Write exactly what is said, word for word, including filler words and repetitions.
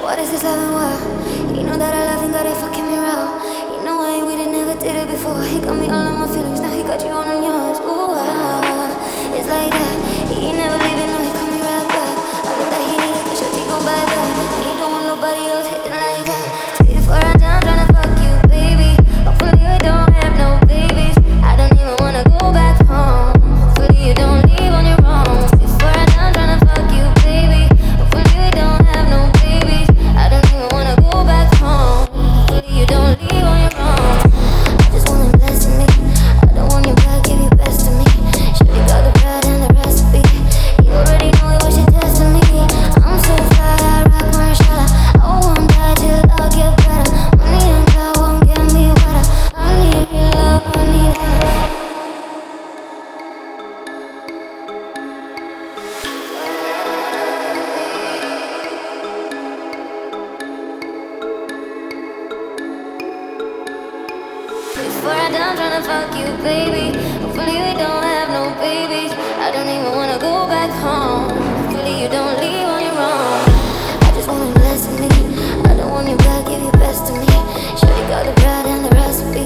What is this loving world? You know that I love him, got it fucking me raw. You know I ain't with it, never did it before. He got me all in my feelings, now he got you on yours. Ooh, ah, it's like that. He ain't never leaving, no, he call me right back. I know that he need it, cause your dick gon' buy back. He don't want nobody else hitting like that. Before I'm down, tryna fuck you, baby. Hopefully we don't have no babies. I don't even wanna go back home. Hopefully you don't leave on your own. Before I'm down, tryna fuck you, baby. Hopefully we don't have no babies. I don't even wanna go back home. Hopefully you don't leave on your own. I just want him blessing me. I don't want your back, give your best to me. Shawty got the bread and the recipe. You already know it was your destiny. I'm so fly, I rock Marshalla. I won't die till I get better. Money and God won't get me wetter. I need your love, I need that. Before I'm done tryna fuck you, baby. Hopefully we don't have no babies. I don't even wanna go back home. Hopefully you don't leave on your own. I just want him blessing me. I don't want your back, give your best to me. Shawty got the bread and the recipe.